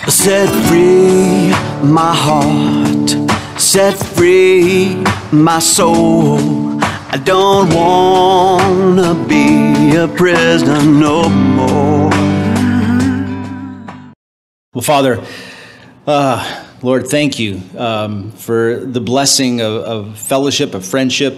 Set free my heart, set free my soul. I don't wanna be a prisoner no more. Well, Father, Lord, thank you for the blessing of fellowship, of friendship,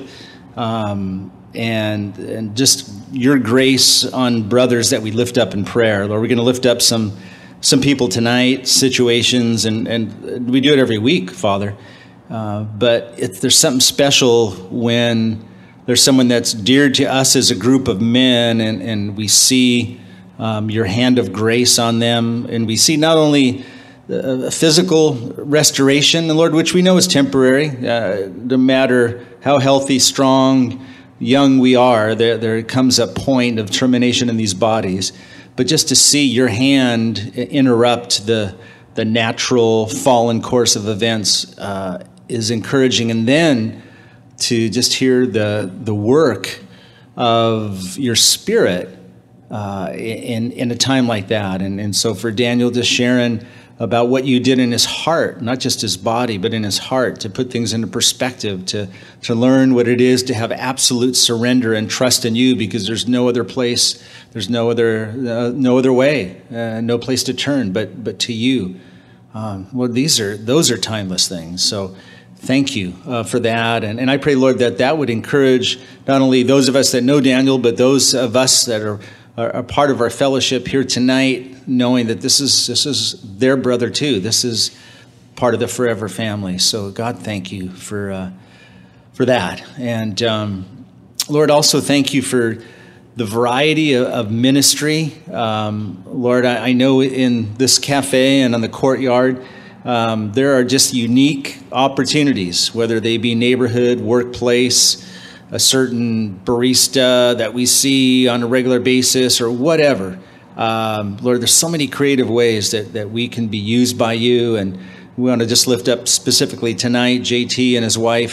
and just your grace on brothers that we lift up in prayer. Lord, we're going to lift up some people tonight, situations, and we do it every week, Father. But there's something special when there's someone that's dear to us as a group of men, and we see your hand of grace on them, and we see not only a physical restoration, and Lord, which we know is temporary, no matter how healthy, strong, young we are, there comes a point of termination in these bodies. But just to see your hand interrupt the natural fallen course of events is encouraging. And then to just hear the work of your Spirit in a time like that. And so for Daniel just sharing about what you did in his heart, not just his body, but in his heart, to put things into perspective, to learn what it is to have absolute surrender and trust in you, because there's no other place, there's no other way, no place to turn but to you. Well, those are timeless things. So thank you for that. And I pray, Lord, that would encourage not only those of us that know Daniel, but those of us that are part of our fellowship here tonight, knowing that this is their brother too. This is part of the forever family. So God, thank you for that. And Lord, also thank you for the variety of ministry. Lord, I know in this cafe and on the courtyard, there are just unique opportunities, whether they be neighborhood, workplace, a certain barista that we see on a regular basis or whatever. Lord, there's so many creative ways that we can be used by you, and we want to just lift up specifically tonight JT and his wife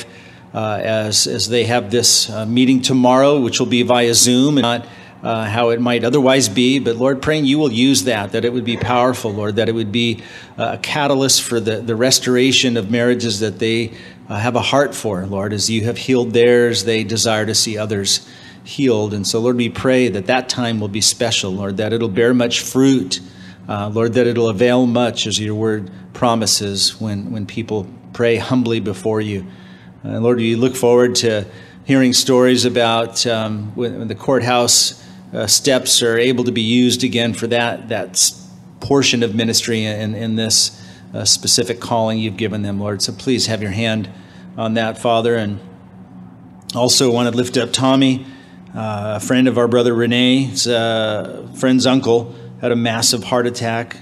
as they have this meeting tomorrow, which will be via Zoom and not how it might otherwise be. But Lord, praying you will use that it would be powerful, Lord, that it would be a catalyst for the restoration of marriages that they have a heart for, Lord. As you have healed theirs, they desire to see others healed. And so, Lord, we pray that time will be special, Lord, that it'll bear much fruit, Lord, that it'll avail much, as your word promises, when people pray humbly before you. Lord, we look forward to hearing stories about when the courthouse steps are able to be used again for that portion of ministry in this specific calling you've given them, Lord. So please have your hand on that, Father. And also want to lift up Tommy, a friend of our brother Renee's friend's uncle, had a massive heart attack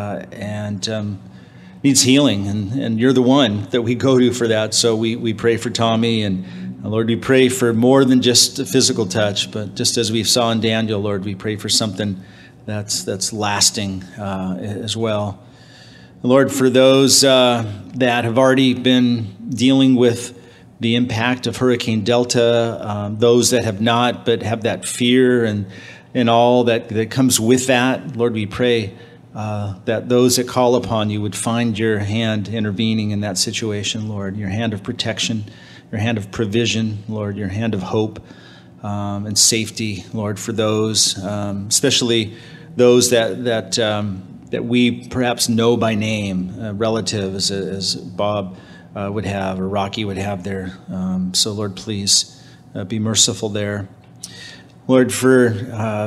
and needs healing. And you're the one that we go to for that. So we pray for Tommy. And Lord, we pray for more than just a physical touch, but just as we saw in Daniel, Lord, we pray for something that's lasting as well. Lord, for those that have already been dealing with the impact of Hurricane Delta, those that have not, but have that fear and all that comes with that, Lord, we pray that those that call upon you would find your hand intervening in that situation, Lord, your hand of protection, your hand of provision, Lord, your hand of hope and safety, Lord, for those, especially those that we perhaps know by name, relatives, as Bob would have or Rocky would have there. So, Lord, please be merciful there. Lord, for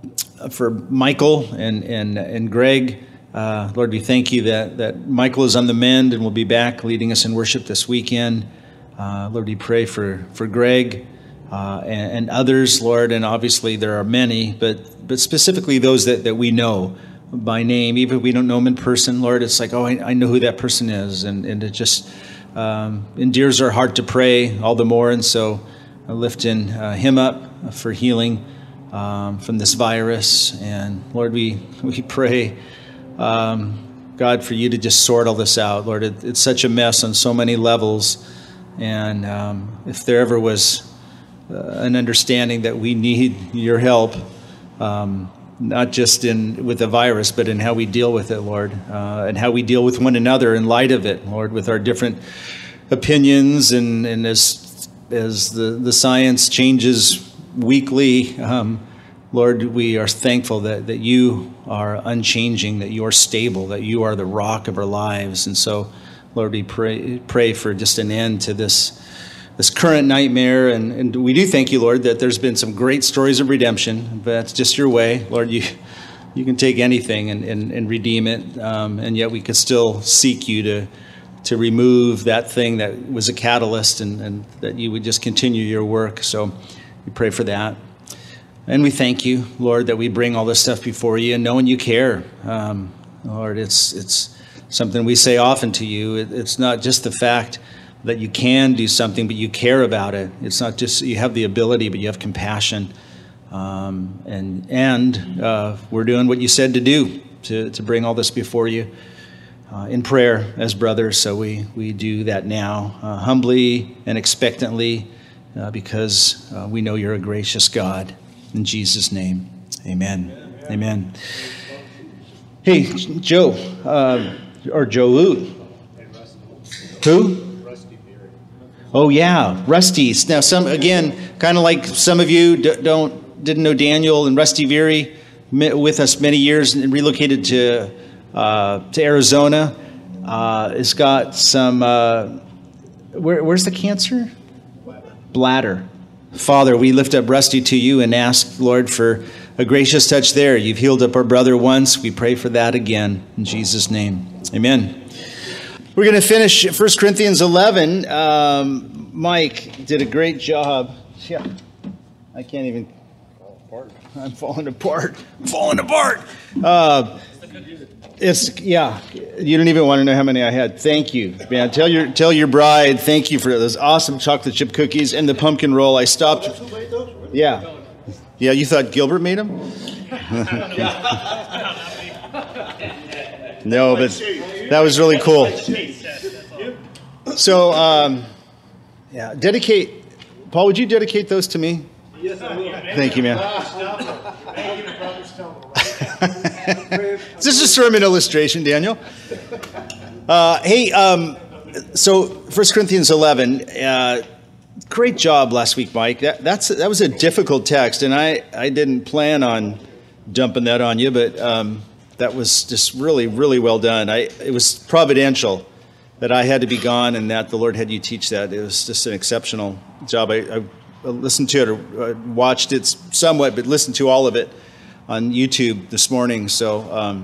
Michael and Greg, Lord, we thank you that Michael is on the mend and will be back leading us in worship this weekend. Lord, we pray for Greg and others, Lord, and obviously there are many, but specifically those that we know by name. Even if we don't know them in person, Lord, it's like, oh, I know who that person is, and it just endears our heart to pray all the more. And so lifting him up for healing from this virus. And Lord, we pray, God, for you to just sort all this out. Lord, it's such a mess on so many levels. And if there ever was an understanding that we need your help, not just with the virus, but in how we deal with it, Lord, and how we deal with one another in light of it, Lord, with our different opinions, and as the science changes weekly, Lord, we are thankful that you are unchanging, that you are stable, that you are the rock of our lives. And so, Lord, we pray for just an end to this current nightmare. And we do thank you, Lord, that there's been some great stories of redemption, but that's just your way. Lord, you can take anything and redeem it, and yet we could still seek you to remove that thing that was a catalyst, and that you would just continue your work. So we pray for that. And we thank you, Lord, that we bring all this stuff before you and knowing you care. Lord, it's something we say often to you. It's not just the fact that you can do something, but you care about it. It's not just you have the ability, but you have compassion. And we're doing what you said to do, to bring all this before you in prayer as brothers. So we do that now, humbly and expectantly, because we know you're a gracious God. In Jesus' name, amen. Amen. Hey, Joe, or Joe, who? Oh yeah, Rusty. Now again, kind of like some of you didn't know Daniel and Rusty Veery, with us many years and relocated to Arizona. It's got some. Where's the cancer? Bladder. Father, we lift up Rusty to you and ask, Lord, for a gracious touch there. You've healed up our brother once. We pray for that again. In Jesus' name, amen. We're going to finish 1 Corinthians 11. Mike did a great job. Yeah, I can't even. I'm falling apart. Yeah. You don't even want to know how many I had. Thank you, man. Tell your bride thank you for those awesome chocolate chip cookies and the pumpkin roll. I stopped. Yeah. You thought Gilbert made them? No, but that was really cool. So, dedicate. Paul, would you dedicate those to me? Yes, I will. Thank you, man. Is this a sermon illustration, Daniel? So 1 Corinthians 11, great job last week, Mike. That was a difficult text, and I didn't plan on dumping that on you, but that was just really, really well done. It was providential that I had to be gone and that the Lord had you teach that. It was just an exceptional job. I listened to it, or watched it somewhat, but listened to all of it on YouTube this morning. So,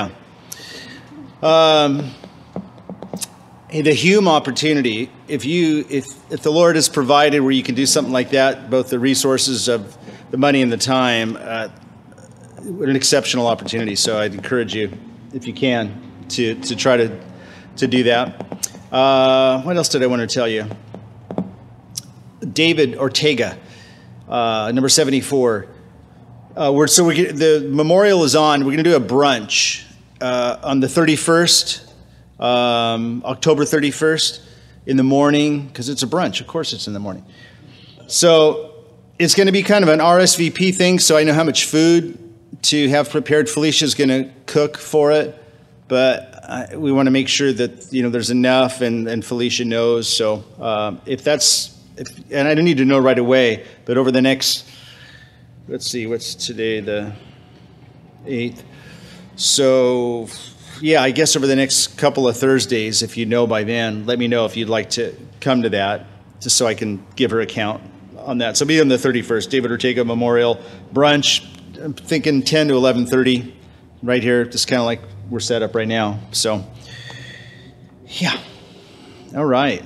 hey, the Hume opportunity, if the Lord has provided where you can do something like that, both the resources of the money and the time, an exceptional opportunity. So I'd encourage you, if you can, to try to do that. What else did I want to tell you? David Ortega, number 74. The memorial is on. We're going to do a brunch on the 31st, October 31st, in the morning, because it's a brunch. Of course it's in the morning. So it's going to be kind of an RSVP thing, so I know how much food to have prepared. Felicia's going to cook for it, but we want to make sure that there's enough, and Felicia knows. So and I don't need to know right away, but over the next, let's see, what's today, the 8th? So, yeah, I guess over the next couple of Thursdays, if you know by then, let me know if you'd like to come to that, just so I can give her a count on that. So it'll be on the 31st, David Ortega Memorial Brunch. I'm thinking 10 to 11:30, right here, just kind of like we're set up right now. So, yeah. All right.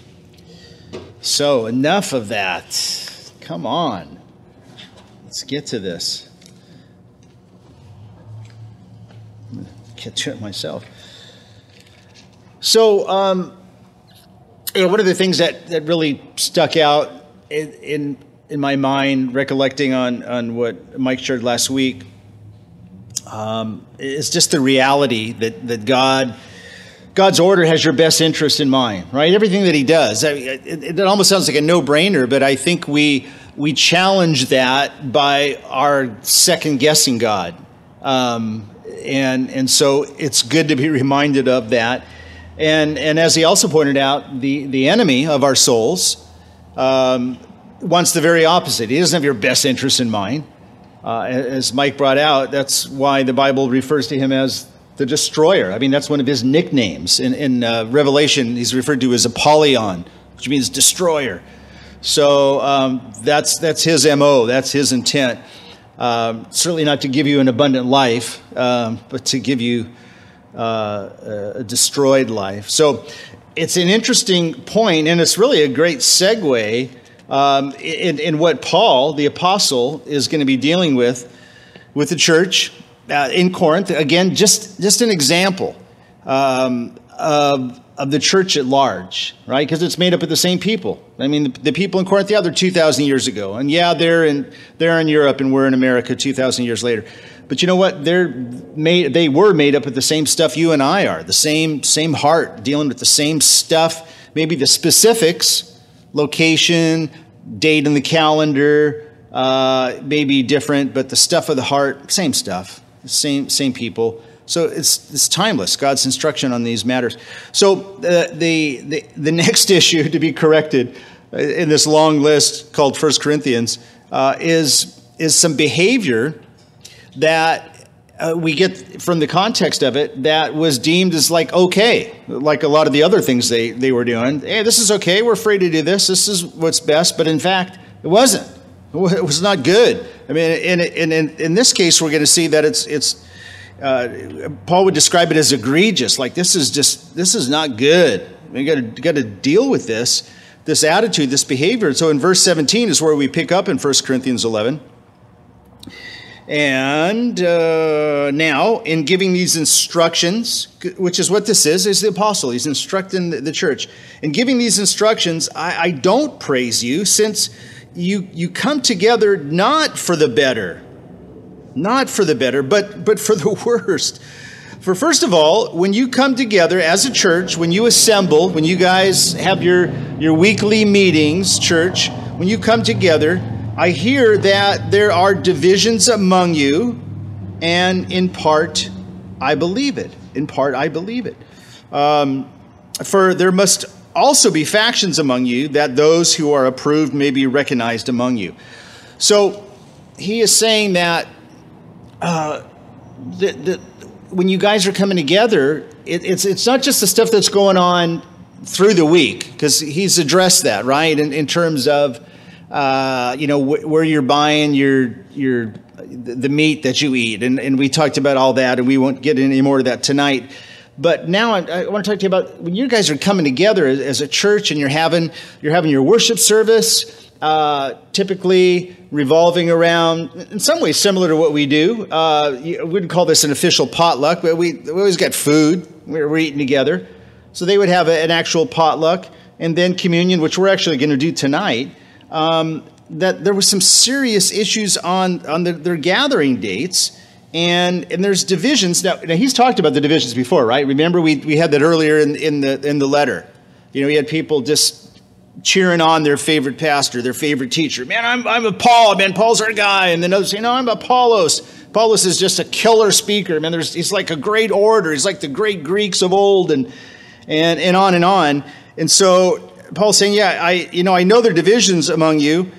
So enough of that. Come on. Let's get to this. I'm going to get to it myself. So, one of the things that really stuck out in my mind, recollecting on what Mike shared last week, is just the reality that God's order has your best interest in mind, right? Everything that he does. It almost sounds like a no-brainer, but I think we challenge that by our second-guessing God. And so it's good to be reminded of that. And as he also pointed out, the enemy of our souls wants the very opposite. He doesn't have your best interest in mind. As Mike brought out, that's why the Bible refers to him as the destroyer. I mean, that's one of his nicknames. In Revelation, he's referred to as Apollyon, which means destroyer. So that's his MO, that's his intent. Certainly not to give you an abundant life, but to give you a destroyed life. So it's an interesting point, and it's really a great segue in what Paul, the apostle, is going to be dealing with the church in Corinth. Again, just an example of the church at large, right? Because it's made up of the same people. I mean, the people in Corinth, yeah, they're 2,000 years ago. And yeah, they're in Europe and we're in America 2,000 years later. But you know what? They were made up of the same stuff you and I are, the same heart, dealing with the same stuff, maybe the specifics, location, date in the calendar, maybe different, but the stuff of the heart, same stuff, same people. So it's timeless, God's instruction on these matters. So the next issue to be corrected in this long list called 1 Corinthians is some behavior that we get from the context of it that was deemed as like okay, like a lot of the other things they were doing. Hey, this is okay, we're free to do this, this is what's best, but in fact, it wasn't. It was not good. I mean, in this case, we're going to see that it's Paul would describe it as egregious, like this is not good. We got to deal with this attitude, this behavior. So in verse 17 is where we pick up in 1 Corinthians 11. And now, in giving these instructions, which is what this is the apostle. He's instructing the church. In giving these instructions, I don't praise you, since you come together not for the better, but for the worst. For first of all, when you come together as a church, when you assemble, when you guys have your weekly meetings, church, when you come together, I hear that there are divisions among you, and in part, I believe it. For there must also be factions among you, that those who are approved may be recognized among you. So he is saying that when you guys are coming together, it's not just the stuff that's going on through the week, because he's addressed that, right? In terms of where you're buying the meat that you eat, and we talked about all that, and we won't get any more of that tonight. But now I want to talk to you about when you guys are coming together as a church, and you're having your worship service, typically revolving around, in some ways similar to what we do. We wouldn't call this an official potluck, but we always got food. We're eating together. So they would have an actual potluck, and then communion, which we're actually going to do tonight. That there was some serious issues on their gathering dates, and there's divisions. Now he's talked about the divisions before, right? Remember we had that earlier in the letter. We had people just cheering on their favorite pastor, their favorite teacher. Man, I'm a Paul. Man, Paul's our guy. And then others say, no, I'm Apollos. Apollos is just a killer speaker. Man, he's like a great orator. He's like the great Greeks of old, and on and on. And so Paul's saying, yeah, I know there are divisions among you,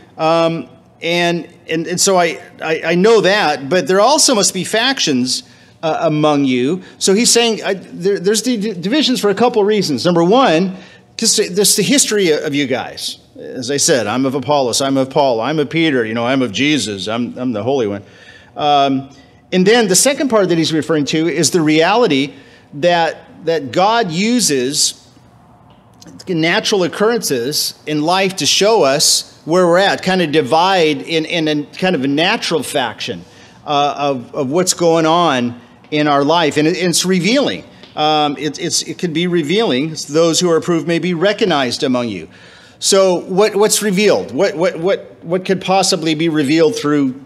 and so I know that, but there also must be factions among you. So he's saying there's the divisions for a couple of reasons. Number one, because this is the history of you guys. As I said, I'm of Apollos, I'm of Paul, I'm of Peter, I'm of Jesus, I'm the Holy One. And then the second part that he's referring to is the reality that God uses natural occurrences in life to show us where we're at, kind of divide in a kind of a natural faction of what's going on in our life. And it's revealing. It can be revealing. Those who are approved may be recognized among you. So what's revealed? What could possibly be revealed through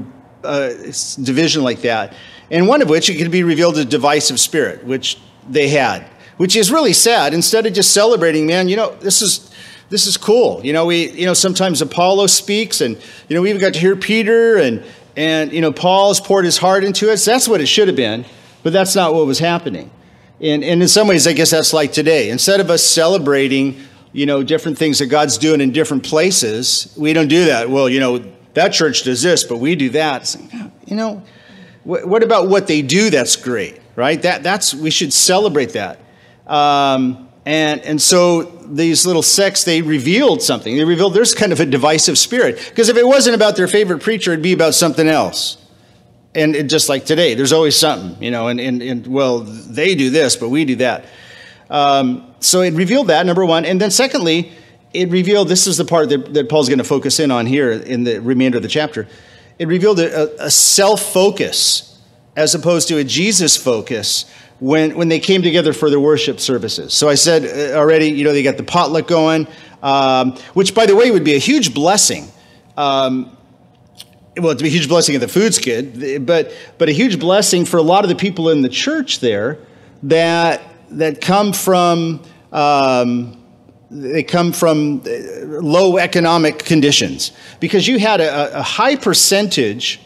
division like that? And one of which, it could be revealed a divisive spirit, which they had. Which is really sad. Instead of just celebrating, man, this is cool. We sometimes Apollo speaks, and we even got to hear Peter, and And, Paul's poured his heart into it. So that's what it should have been, but that's not what was happening. And in some ways, I guess that's like today. Instead of us celebrating, different things that God's doing in different places, we don't do that. Well, that church does this, but we do that. It's like, what about what they do that's great, right? We should celebrate that. And so these little sects, they revealed something. They revealed there's kind of a divisive spirit. Because if it wasn't about their favorite preacher, it'd be about something else. And just like today, there's always something, and well, they do this, but we do that. So it revealed that, number one. And then secondly, it revealed, this is the part that Paul's going to focus in on here in the remainder of the chapter. It revealed a self-focus as opposed to a Jesus focus when they came together for their worship services. So I said already, they got the potluck going, which, by the way, would be a huge blessing. Well, it'd be a huge blessing if the food's good, but a huge blessing for a lot of the people in the church there that come from low economic conditions, because you had a high percentage.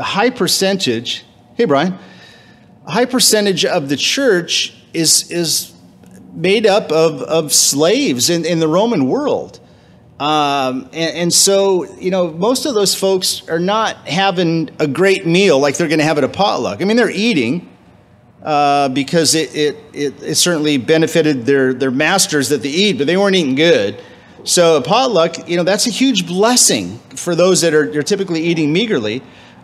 Hey, Brian. A high percentage of the church is made up of slaves in the Roman world. And so, most of those folks are not having a great meal like they're going to have at a potluck. I mean, they're eating because it certainly benefited their masters that they eat, but they weren't eating good. So a potluck, that's a huge blessing for those that are typically eating meagerly.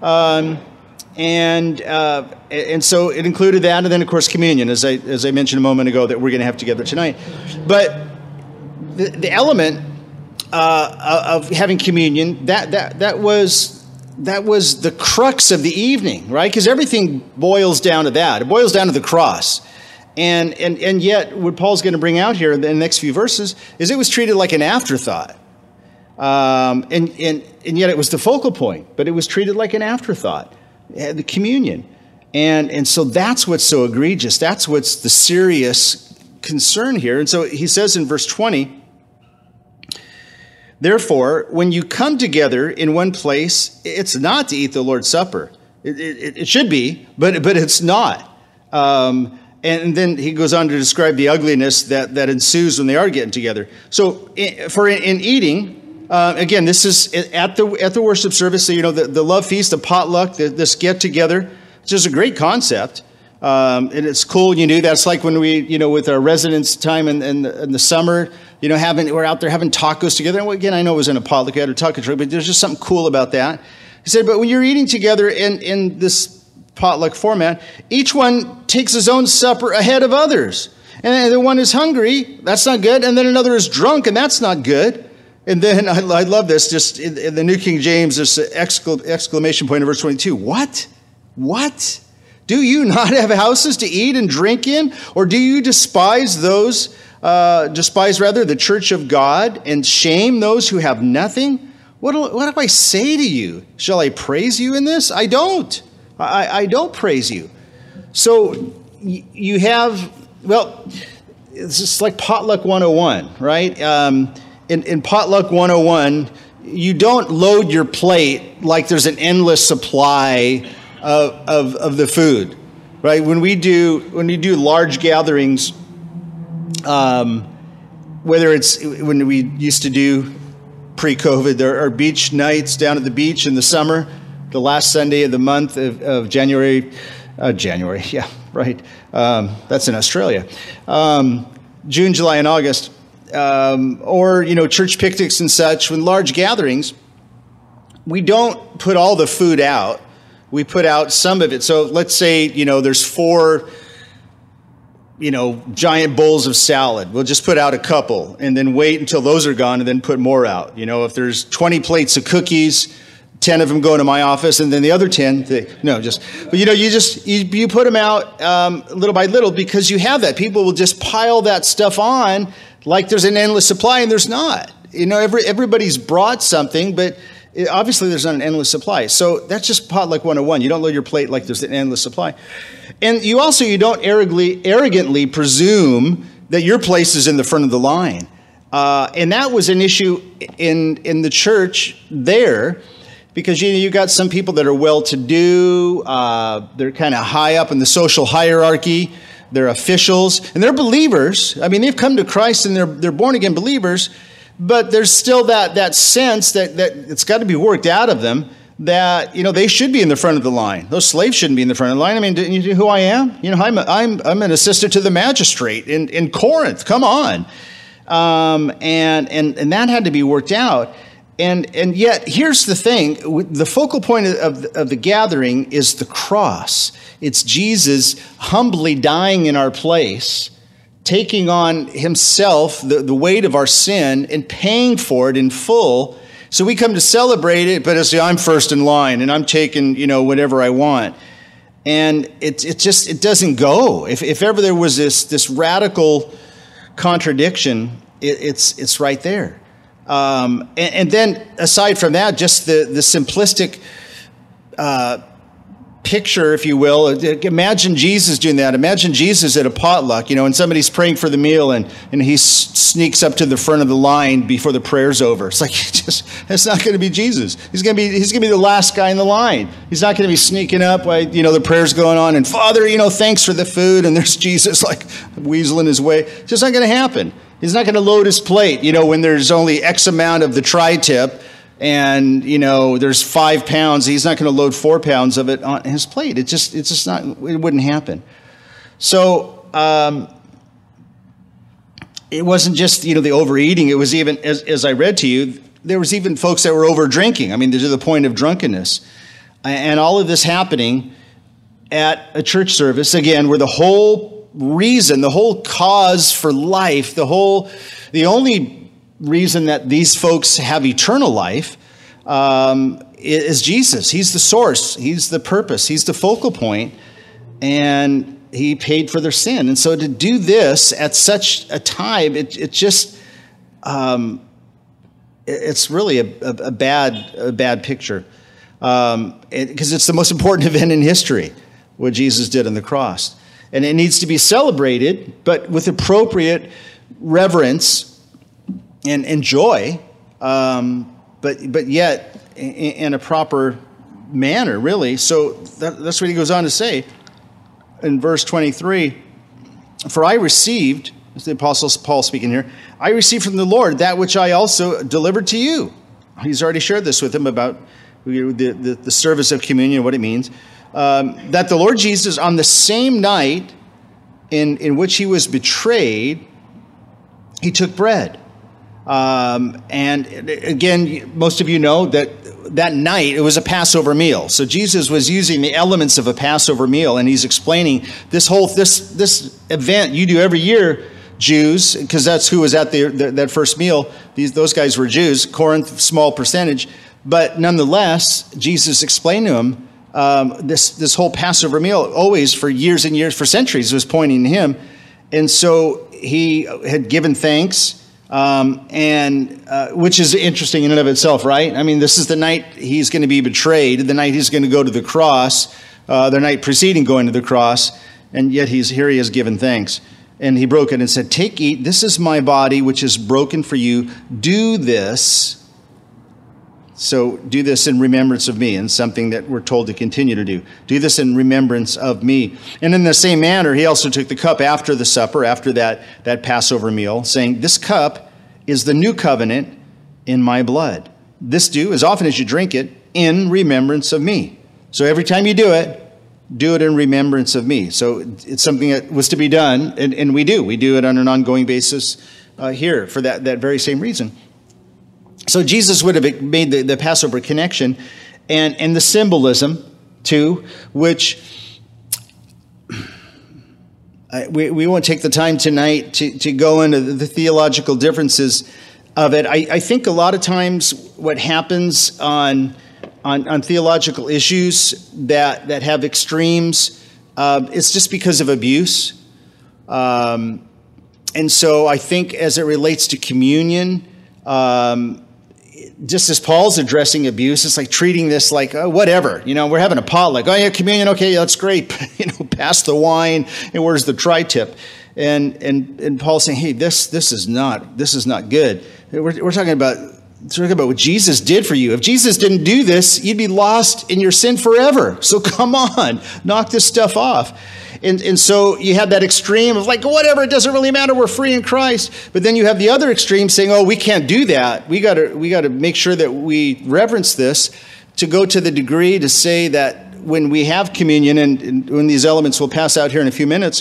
And so it included that, and then of course communion, as I mentioned a moment ago, that we're going to have together tonight. But the element of having communion, that was the crux of the evening, right? Because everything boils down to that. It boils down to the cross. And yet, what Paul's going to bring out here in the next few verses is it was treated like an afterthought. And yet it was the focal point, but it was treated like an afterthought, the communion. And so that's what's so egregious. That's what's the serious concern here. And so he says in verse 20, therefore, when you come together in one place, it's not to eat the Lord's Supper. It should be, but it's not. And then he goes on to describe the ugliness that ensues when they are getting together. So in eating, again, this is at the worship service. So, the love feast, the potluck, this get together, which is a great concept. And it's cool when you do that. It's like when we, with our residence time in the summer, we're out there having tacos together. And again, I know it was in a potluck, at a taco truck, but there's just something cool about that. He said, but when you're eating together in this potluck format, each one takes his own supper ahead of others. And the one is hungry, that's not good. And then another is drunk, and that's not good. And then I love this, just in the New King James, there's an exclamation point in verse 22. What? What? Do you not have houses to eat and drink in? Or do you despise the church of God and shame those who have nothing? What do I say to you? Shall I praise you in this? I don't. I don't praise you. So you have, it's just like Potluck 101, right? In Potluck 101, you don't load your plate like there's an endless supply of the food, right? When we do large gatherings, whether it's when we used to do pre-COVID, there are beach nights down at the beach in the summer, the last Sunday of the month of January, yeah, right. That's in Australia. June, July, and August. Or, church picnics and such, when large gatherings, we don't put all the food out. We put out some of it. So let's say, there's 4, giant bowls of salad. We'll just put out a couple and then wait until those are gone and then put more out. If there's 20 plates of cookies, 10 of them go into my office, and then the other 10, you put them out little by little, because you have that. People will just pile that stuff on like there's an endless supply, and there's not. Everybody's brought something, but obviously there's not an endless supply. So that's just Potluck 101. You don't load your plate like there's an endless supply. And you don't arrogantly presume that your place is in the front of the line. And that was an issue in the church there. Because you got some people that are well-to-do, they're kind of high up in the social hierarchy, they're officials, and they're believers. I mean, they've come to Christ and they're born-again believers, but there's still that sense that it's got to be worked out of them that, they should be in the front of the line. Those slaves shouldn't be in the front of the line. I mean, do you know who I am? I'm an assistant to the magistrate in Corinth. Come on. And that had to be worked out. And yet, here's the thing. The focal point of the gathering is the cross. It's Jesus humbly dying in our place, taking on himself the weight of our sin and paying for it in full. So we come to celebrate it, but I'm first in line and I'm taking, whatever I want. And it doesn't go. If ever there was this radical contradiction, it's right there. And then aside from that, just the simplistic picture, if you will. Imagine Jesus doing that. Imagine Jesus at a potluck, and somebody's praying for the meal and he sneaks up to the front of the line before the prayer's over. It's like, it's not going to be Jesus. He's going to be the last guy in the line. He's not going to be sneaking up while, the prayer's going on and Father, thanks for the food. And there's Jesus like weaseling his way. It's just not going to happen. He's not going to load his plate, when there's only X amount of the tri-tip and, there's 5 pounds. He's not going to load 4 pounds of it on his plate. It's just not, it wouldn't happen. So it wasn't just, the overeating. It was even, as I read to you, there was even folks that were over drinking. I mean, to the point of drunkenness. And all of this happening at a church service, again, where the whole reason, the whole cause for life, the only reason that these folks have eternal life is Jesus. He's the source. He's the purpose. He's the focal point. And he paid for their sin. And so to do this at such a time, it's really a bad picture. Because it's the most important event in history, what Jesus did on the cross. And it needs to be celebrated, but with appropriate reverence and joy, but yet in a proper manner, really. So that's what he goes on to say in verse 23. For I received, as the Apostle Paul speaking here, I received from the Lord that which I also delivered to you. He's already shared this with him about the service of communion, what it means. That the Lord Jesus, on the same night in which he was betrayed, he took bread. And again, most of you know that night it was a Passover meal. So Jesus was using the elements of a Passover meal, and he's explaining this event you do every year, Jews, because that's who was at that first meal. Those guys were Jews, Corinth, small percentage. But nonetheless, Jesus explained to them, this whole Passover meal, always for years and years, for centuries, was pointing to him. And so he had given thanks, which is interesting in and of itself, right? I mean, this is the night he's going to be betrayed, the night he's going to go to the cross, the night preceding going to the cross, and yet he has given thanks. And he broke it and said, "Take, eat, this is my body, which is broken for you. Do this." So do this in remembrance of me, and something that we're told to continue to do. Do this in remembrance of me. And in the same manner, he also took the cup after the supper, after that Passover meal, saying, "This cup is the new covenant in my blood. This do, as often as you drink it, in remembrance of me." So every time you do it in remembrance of me. So it's something that was to be done, and we do. We do it on an ongoing basis here for that very same reason. So Jesus would have made the Passover connection and the symbolism, too, which we won't take the time tonight to go into the theological differences of it. I think a lot of times what happens on theological issues that have extremes, it's just because of abuse. And so I think as it relates to communion, just as Paul's addressing abuse, it's like treating this like whatever. We're having a potluck. Oh yeah, communion. Okay, that's great. Pass the wine, and where's the tri-tip? And Paul's saying, hey, this is not good. We're talking about talking about what Jesus did for you. If Jesus didn't do this, you'd be lost in your sin forever. So come on, knock this stuff off. And so you have that extreme of like, whatever, it doesn't really matter, we're free in Christ. But then you have the other extreme saying, oh, we can't do that. We got to make sure that we reverence this, to go to the degree to say that when we have communion, and when these elements will pass out here in a few minutes,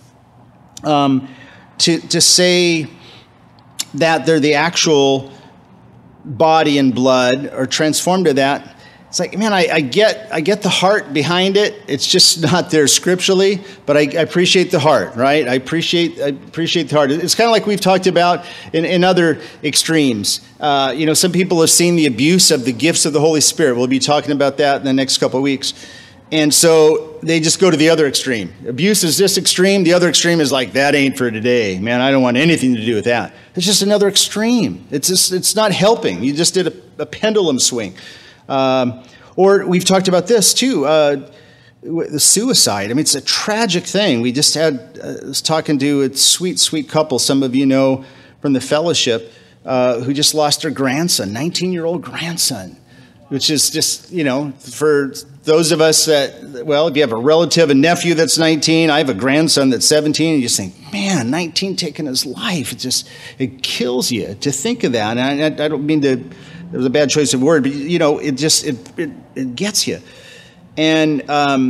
to say that they're the actual body and blood, or transformed to that. It's like, man, I get the heart behind it. It's just not there scripturally, but I appreciate the heart, right? I appreciate the heart. It's kind of like we've talked about in other extremes. Some people have seen the abuse of the gifts of the Holy Spirit. We'll be talking about that in the next couple of weeks. And so they just go to the other extreme. Abuse is this extreme. The other extreme is like, that ain't for today. Man, I don't want anything to do with that. It's just another extreme. It's not helping. You just did a pendulum swing. Or we've talked about this too, the suicide. I mean, it's a tragic thing. We just was talking to a sweet, sweet couple, some of you know from the fellowship, who just lost their grandson, 19-year-old grandson, which is just, for those of us that, well, if you have a relative, a nephew that's 19, I have a grandson that's 17, and you think, man, 19 taking his life. It kills you to think of that. And I don't mean to, it was a bad choice of word, but it gets you. And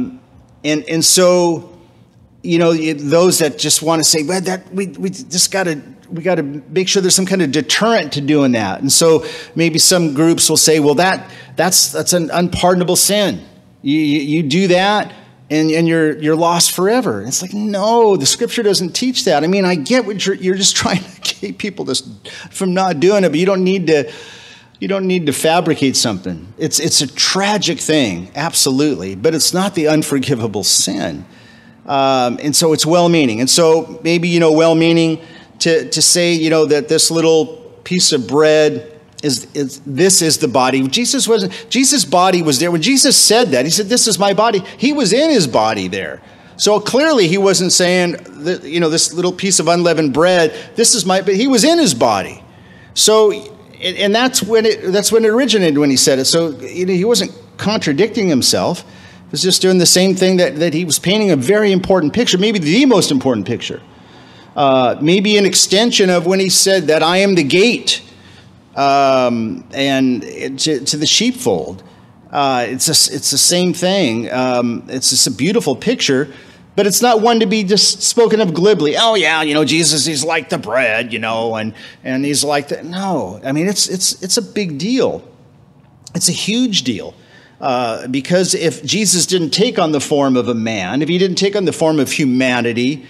so, those that just want to say, well, that we just got to make sure there's some kind of deterrent to doing that. And so maybe some groups will say, well, that's an unpardonable sin. You do that and you're lost forever. It's like, no, the scripture doesn't teach that. I mean, I get what you're just trying to keep people from not doing it, but you don't need to fabricate something. It's a tragic thing, absolutely, but it's not the unforgivable sin. And so it's well-meaning. And so maybe, well-meaning to say, that this little piece of bread is the body. Jesus' body was there. When Jesus said that, he said, this is my body. He was in his body there. So clearly he wasn't saying that, this little piece of unleavened bread, but he was in his body. So, and that's when it originated when he said it. So, he wasn't contradicting himself. He was just doing the same thing that he was painting a very important picture, maybe the most important picture. Maybe an extension of when he said that I am the gate, and to the sheepfold. It's the same thing. It's just a beautiful picture, but it's not one to be just spoken of glibly. Oh yeah, Jesus, he's like the bread, and he's like that. No, I mean it's a big deal. It's a huge deal. Because if Jesus didn't take on the form of a man, if he didn't take on the form of humanity,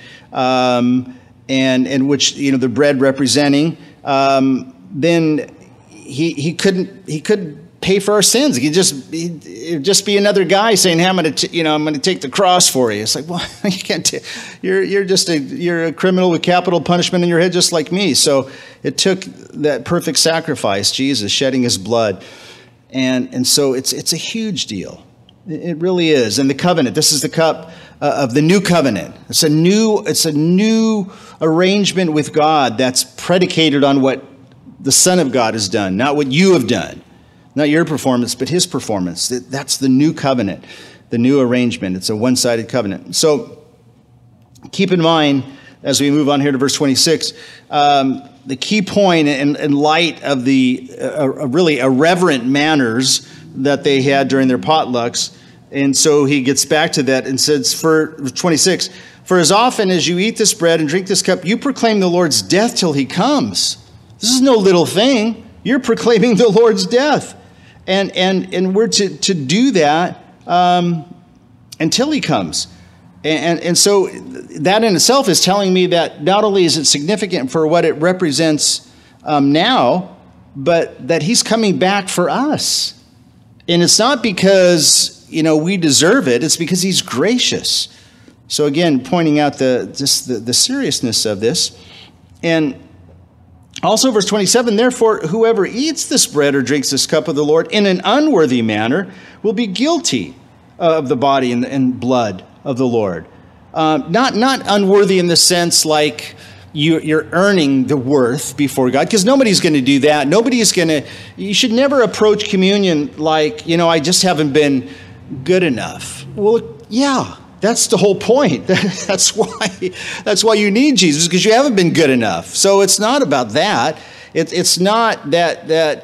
and which the bread representing, then he couldn't pay for our sins. He'd just be another guy saying, "Hey, I'm going to take the cross for you." It's like, well, you can't. You're a criminal with capital punishment in your head, just like me. So it took that perfect sacrifice, Jesus shedding his blood. And so it's a huge deal. It really is. And the covenant, this is the cup of the new covenant. It's a new arrangement with God that's predicated on what the Son of God has done, not what you have done. Not your performance, but his performance. That's the new covenant, the new arrangement. It's a one-sided covenant. So keep in mind, as we move on here to verse 26, the key point in light of the really irreverent manners that they had during their potlucks. And so he gets back to that and says, for 26, for as often as you eat this bread and drink this cup, you proclaim the Lord's death till he comes. This is no little thing. You're proclaiming the Lord's death. And we're to do that until he comes. And so that in itself is telling me that not only is it significant for what it represents now, but that he's coming back for us. And it's not because, we deserve it. It's because he's gracious. So again, pointing out the seriousness of this. And also verse 27, therefore, whoever eats this bread or drinks this cup of the Lord in an unworthy manner will be guilty of the body and blood of the Lord. Not unworthy in the sense like, you're earning the worth before God, because nobody's going to do that. You should never approach communion like, I just haven't been good enough. Well, yeah, that's the whole point. That's why you need Jesus, because you haven't been good enough. So it's not about that. It's not that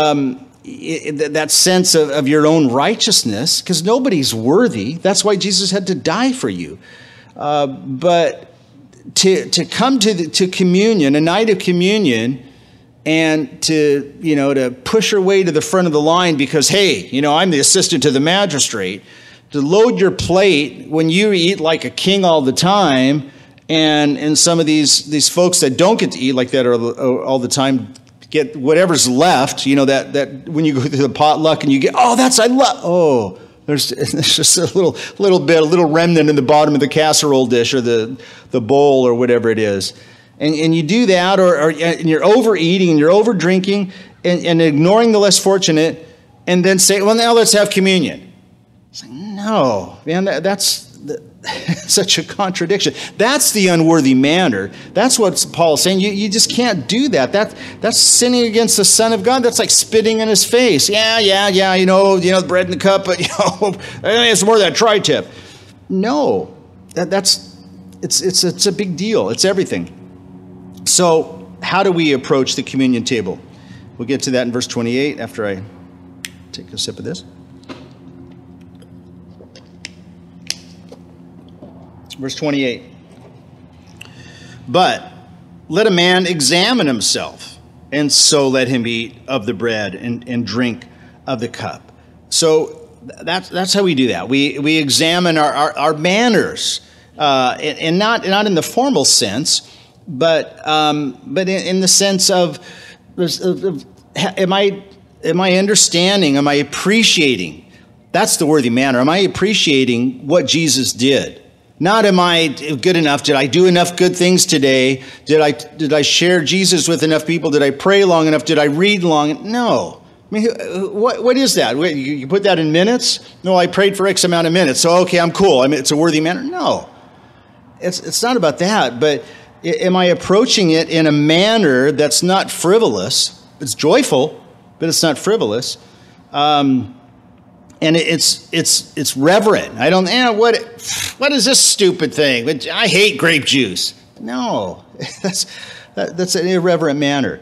sense of your own righteousness, because nobody's worthy. That's why Jesus had to die for you. But to come to communion, a night of communion, and to push your way to the front of the line because, hey, I'm the assistant to the magistrate, to load your plate when you eat like a king all the time, and some of these folks that don't get to eat like that all the time get whatever's left, that when you go through the potluck and you get, there's just a little remnant in the bottom of the casserole dish or the bowl or whatever it is. And you do that, or you're overeating and you're over drinking and ignoring the less fortunate, and then say, well, now let's have communion. It's like, no, man, that's such a contradiction. That's the unworthy manner. That's what Paul's saying. You just can't do that. That's sinning against the Son of God. That's like spitting in his face. Yeah, the bread in the cup, but it's more of that tri-tip. No, it's a big deal. It's everything. So how do we approach the communion table? We'll get to that in verse 28 after I take a sip of this. Verse 28. But let a man examine himself, and so let him eat of the bread and drink of the cup. So that's how we do that. We examine our manners, and not in the formal sense, but in the sense of am I understanding? Am I appreciating? That's the worthy manner. Am I appreciating what Jesus did? Not am I good enough? Did I do enough good things today? Did I share Jesus with enough people? Did I pray long enough? Did I read long? No. I mean, what is that? You put that in minutes? No, I prayed for X amount of minutes, so okay, I'm cool. I mean, it's a worthy manner. No, it's not about that. But am I approaching it in a manner that's not frivolous? It's joyful, but it's not frivolous. And it's reverent. I don't, what is this stupid thing? I hate grape juice. No, that's an irreverent manner.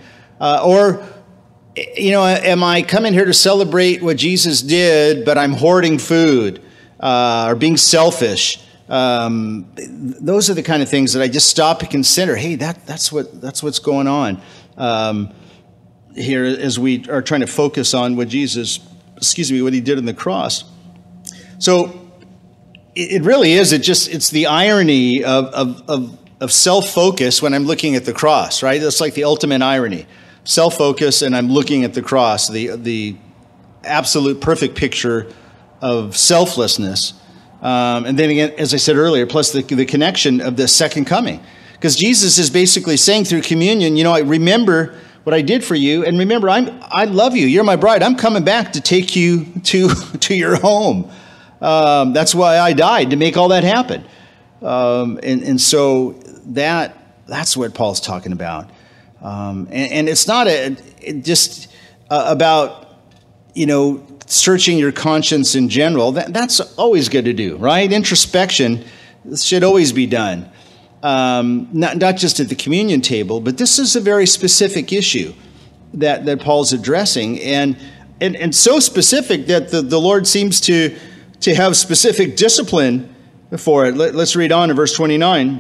Am I coming here to celebrate what Jesus did, but I'm hoarding food or being selfish? Those are the kind of things that I just stop and consider. Hey, that's what's going on here as we are trying to focus on what what he did on the cross. So it really is. It's the irony of self-focus when I'm looking at the cross, right? That's like the ultimate irony. Self-focus, and I'm looking at the cross, the absolute perfect picture of selflessness. And then again, as I said earlier, plus the connection of the second coming. Because Jesus is basically saying through communion, I remember what I did for you, and remember, I love you. You're my bride. I'm coming back to take you to your home. That's why I died, to make all that happen. And so that's what Paul's talking about. And it's not just about searching your conscience in general. That's always good to do, right? Introspection should always be done. Not just at the communion table, but this is a very specific issue that Paul's addressing, and so specific that the Lord seems to have specific discipline for it. Let's read on to verse 29.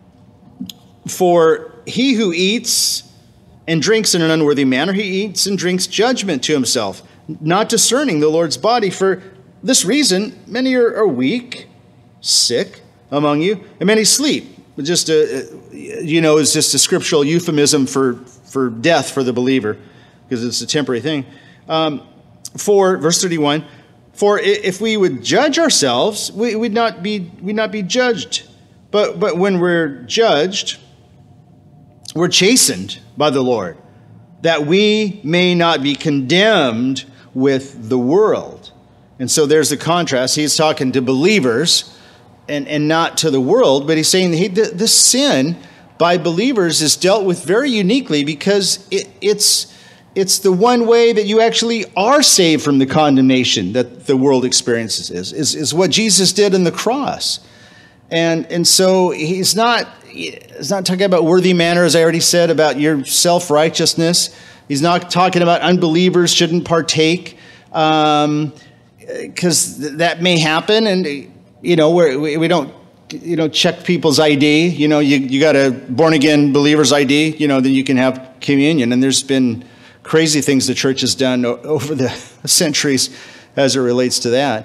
For he who eats and drinks in an unworthy manner, he eats and drinks judgment to himself, not discerning the Lord's body. For this reason, many are weak, sick among you, and many sleep. It's just a scriptural euphemism for death for the believer, because it's a temporary thing. For verse 31, for if we would judge ourselves, we'd not be judged. But when we're judged, we're chastened by the Lord, that we may not be condemned with the world. And so there's the contrast. He's talking to believers and not to the world, but he's saying, hey, this sin, by believers is dealt with very uniquely because it's the one way that you actually are saved from the condemnation that the world experiences is what Jesus did on the cross. And so he's not talking about worthy manner, as I already said, about your self-righteousness. He's not talking about unbelievers shouldn't partake, because that may happen. And, we don't, check people's ID. You got a born-again believer's ID, then you can have communion. And there's been crazy things the church has done over the centuries as it relates to that.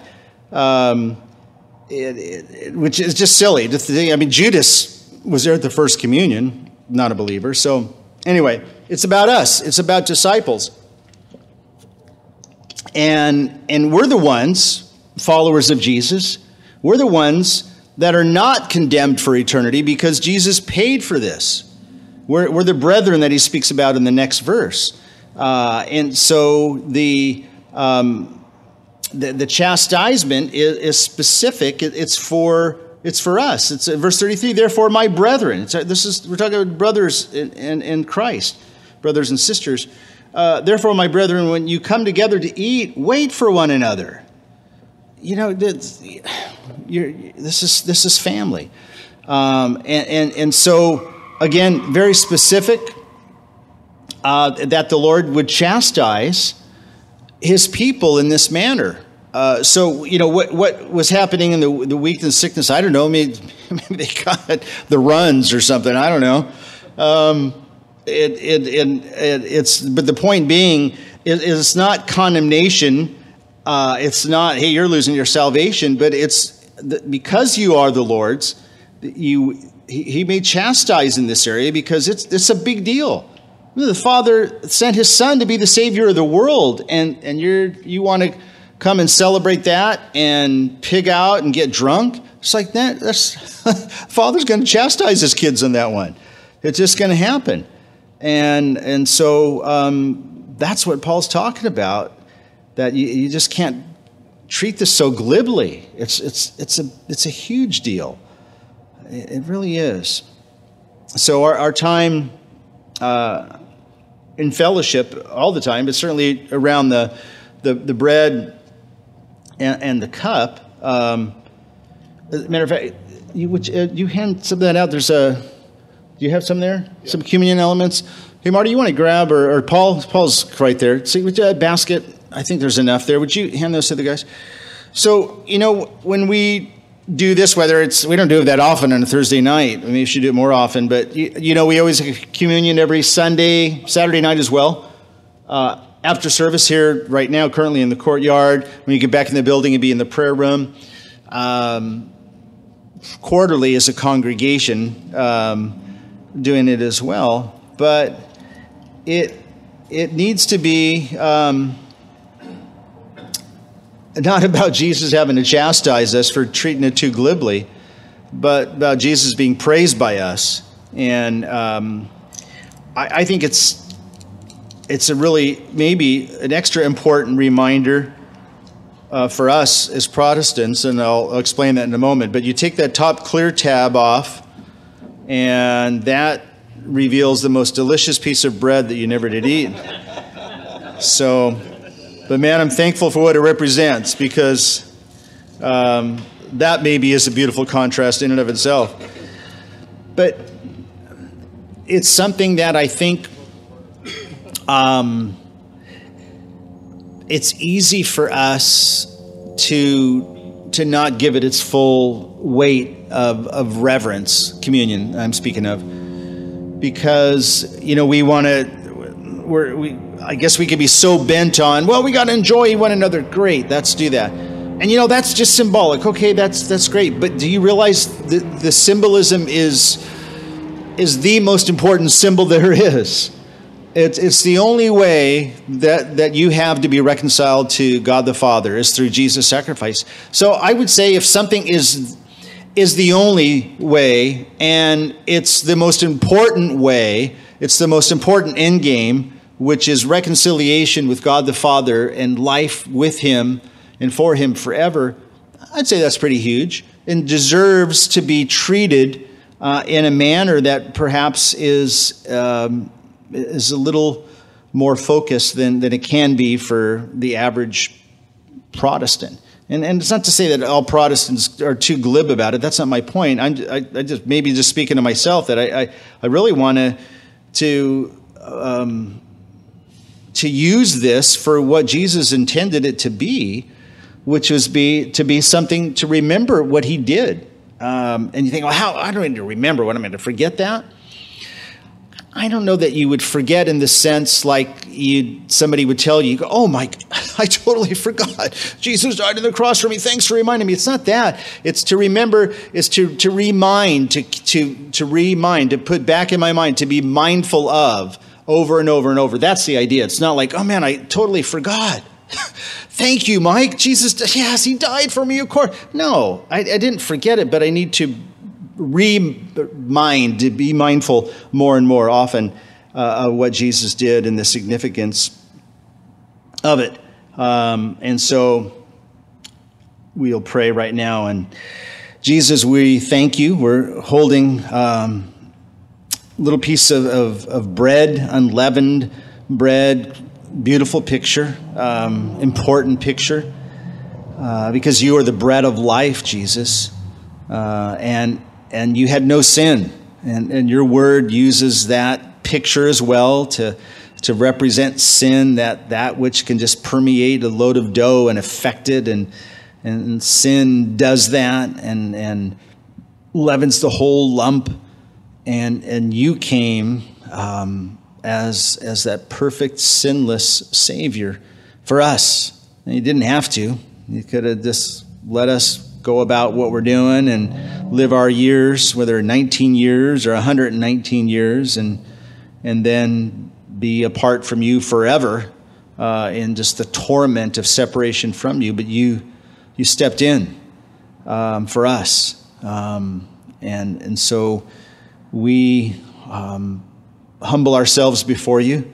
Which is just silly to think. I mean, Judas was there at the first communion, not a believer. So anyway, it's about us. It's about disciples. And we're the ones, followers of Jesus, we're the ones that are not condemned for eternity because Jesus paid for this. We're the brethren that he speaks about in the next verse. And so the chastisement is specific. It's for us. It's verse 33. Therefore, my brethren. We're talking about brothers in Christ, brothers and sisters. Therefore, my brethren, when you come together to eat, wait for one another. This is family, and so again, very specific that the Lord would chastise his people in this manner. So what was happening in the weakness and sickness, I don't know, maybe they got the runs or something, I don't know. But the point being, it's not condemnation. It's not, hey, you're losing your salvation, but it's because you are the Lord's, he may chastise in this area because it's a big deal. The Father sent his Son to be the Savior of the world, and you want to come and celebrate that and pig out and get drunk? It's like that. Father's going to chastise his kids on that one. It's just going to happen, and so that's what Paul's talking about. That you just can't treat this so glibly. It's a huge deal. It really is. So our time in fellowship all the time, but certainly around the bread and the cup. As a matter of fact, you hand some of that out. Do you have some there? Yeah. Some communion elements. Hey, Marty, you want to grab, or Paul's right there. See, with that basket, I think there's enough there. Would you hand those to the guys? So, when we do this, we don't do it that often on a Thursday night. Maybe we should do it more often. But, we always have communion every Sunday, Saturday night as well. After service here right now, currently in the courtyard. When you get back in the building, you'd be in the prayer room. Quarterly as a congregation, doing it as well. But it needs to be not about Jesus having to chastise us for treating it too glibly, but about Jesus being praised by us. And I think it's a really maybe an extra important reminder for us as Protestants, and I'll explain that in a moment. But you take that top clear tab off, and that reveals the most delicious piece of bread that you never did eat. So, but man, I'm thankful for what it represents, because that maybe is a beautiful contrast in and of itself. But it's something that I think it's easy for us to not give it its full weight of reverence, communion I'm speaking of, because we want to. I guess we could be so bent on, well, we got to enjoy one another. Great, let's do that. And that's just symbolic. Okay, that's great. But do you realize the symbolism is the most important symbol there is? It's the only way that you have to be reconciled to God the Father is through Jesus' sacrifice. So I would say if something is the only way, and it's the most important way, it's the most important end game, which is reconciliation with God the Father and life with him and for him forever, I'd say that's pretty huge and deserves to be treated in a manner that perhaps is a little more focused than it can be for the average Protestant. And it's not to say that all Protestants are too glib about it. That's not my point. I just maybe just speaking to myself that I really want to use this for what Jesus intended it to be, which was to be something to remember what he did. And you think, well, how do I need to remember? What am I going to forget that? I don't know that you would forget in the sense like somebody would tell you, oh my, I totally forgot. Jesus died on the cross for me. Thanks for reminding me. It's not that. It's to remember, it's to remind, to remind, to put back in my mind, to be mindful of over and over and over. That's the idea. It's not like, oh man, I totally forgot. Thank you, Mike. Jesus, yes, he died for me, of course. No, I didn't forget it, but I need to to be mindful more and more often of what Jesus did and the significance of it. And so we'll pray right now. And Jesus, we thank you. We're holding a little piece of bread, unleavened bread, beautiful picture, important picture, because you are the bread of life, Jesus. And you had no sin. And your word uses that picture as well to represent sin, that which can just permeate a load of dough and affect it. And sin does that and leavens the whole lump. And you came as that perfect, sinless Savior for us. And you didn't have to. You could have just let us go about what we're doing and live our years, whether 19 years or 119 years, and then be apart from you forever in just the torment of separation from you. But you stepped in for us. And so we humble ourselves before you.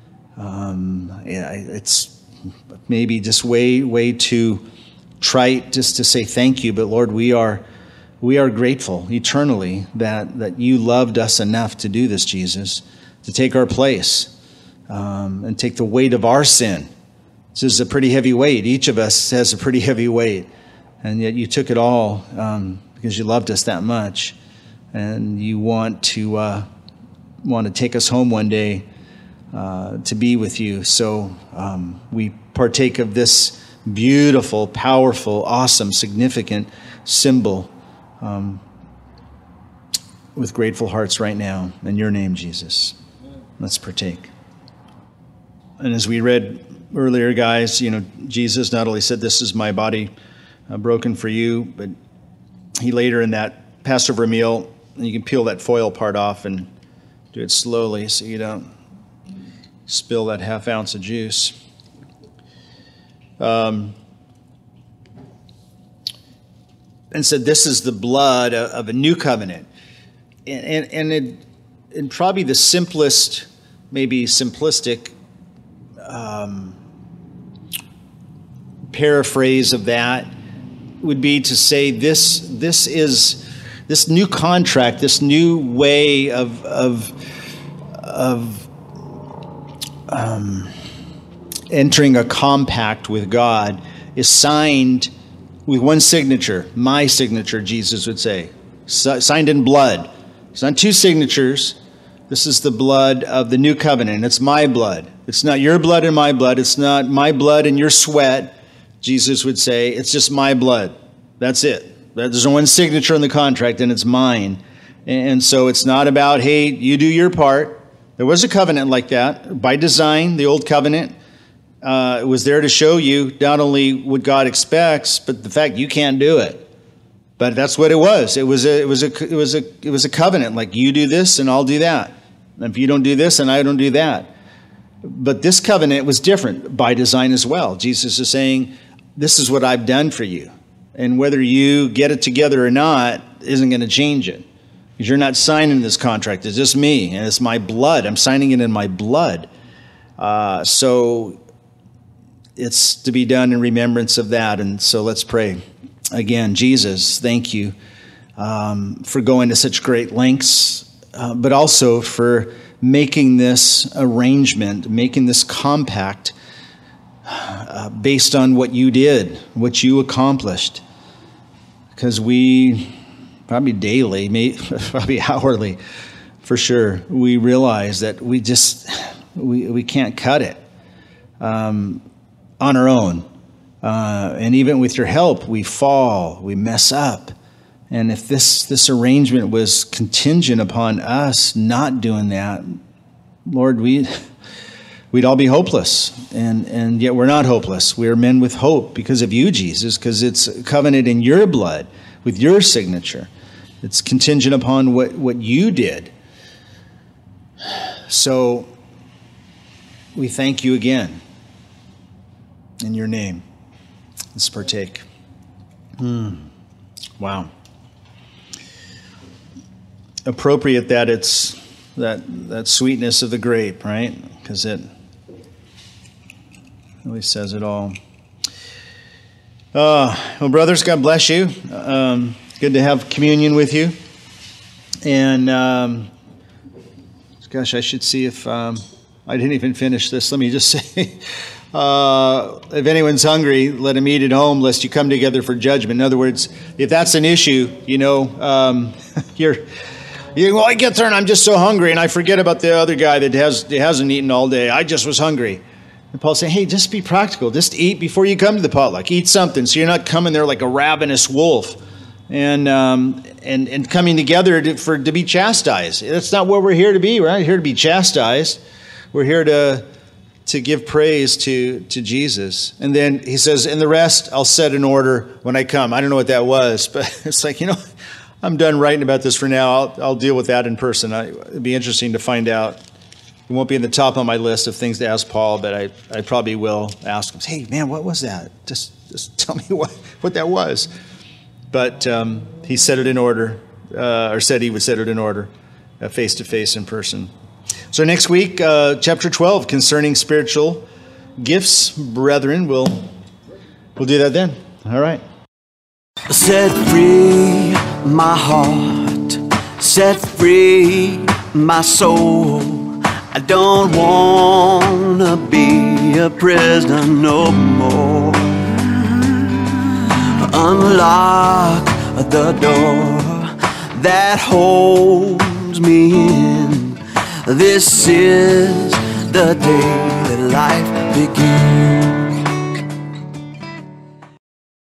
It's maybe just way too trite just to say thank you, but Lord, we are grateful eternally that you loved us enough to do this, Jesus, to take our place and take the weight of our sin. This is a pretty heavy weight. Each of us has a pretty heavy weight, and yet you took it all because you loved us that much, and you want to take us home one day to be with you. So we partake of this beautiful, powerful, awesome, significant symbol with grateful hearts right now. In your name, Jesus. Let's partake. And as we read earlier, guys, Jesus not only said, this is my body broken for you, but he later in that Passover meal, and you can peel that foil part off and do it slowly so you don't spill that half ounce of juice. And said, this is the blood of a new covenant. And probably the simplest, maybe simplistic paraphrase of that would be to say this is this new contract, this new way of entering a compact with God is signed with one signature, my signature, Jesus would say, signed in blood. It's not two signatures. This is the blood of the new covenant. It's my blood. It's not your blood and my blood. It's not my blood and your sweat, Jesus would say. It's just my blood. That's it. There's one signature in the contract, and it's mine. And so it's not about, hey, you do your part. There was a covenant like that by design, the old covenant. It was there to show you not only what God expects, but the fact you can't do it. But that's what it was. It was a covenant. Like, you do this and I'll do that. And if you don't do this and I don't do that. But this covenant was different by design as well. Jesus is saying, this is what I've done for you. And whether you get it together or not isn't going to change it. Because you're not signing this contract. It's just me. And it's my blood. I'm signing it in my blood. So it's to be done in remembrance of that. And so let's pray. Again, Jesus, thank you for going to such great lengths, but also for making this arrangement, making this compact based on what you did, what you accomplished. Because we, probably daily, probably hourly, for sure, we realize that we can't cut it on our own. And even with your help, we fall, we mess up. And if this arrangement was contingent upon us not doing that, Lord, we'd all be hopeless. And yet we're not hopeless. We are men with hope because of you, Jesus, because it's covenanted in your blood with your signature. It's contingent upon what you did. So we thank you again in your name. Let's partake. Wow. Appropriate that it's that sweetness of the grape, right? Because it really says it all. Well, brothers, God bless you. Good to have communion with you. And gosh, I should see if I didn't even finish this. Let me just say, if anyone's hungry, let him eat at home, lest you come together for judgment. In other words, if that's an issue, well, I get there and I'm just so hungry, and I forget about the other guy that hasn't eaten all day. I just was hungry. And Paul's saying, hey, just be practical. Just eat before you come to the potluck. Eat something so you're not coming there like a ravenous wolf and coming together to be chastised. That's not what we're here to be. We're not here to be chastised. We're here to give praise to Jesus. And then he says, and the rest I'll set in order when I come. I don't know what that was, but it's like, I'm done writing about this for now. I'll deal with that in person. It'd be interesting to find out. It won't be in the top of my list of things to ask Paul, but I probably will ask him, hey, man, what was that? Just tell me what that was. But he set it in order, or said he would set it in order, face-to-face in person. So next week, chapter 12, concerning spiritual gifts, brethren, we'll do that then. All right. Set free my heart, set free my soul. I don't wanna be a prisoner no more. Unlock the door that holds me in. This is the day that life begins.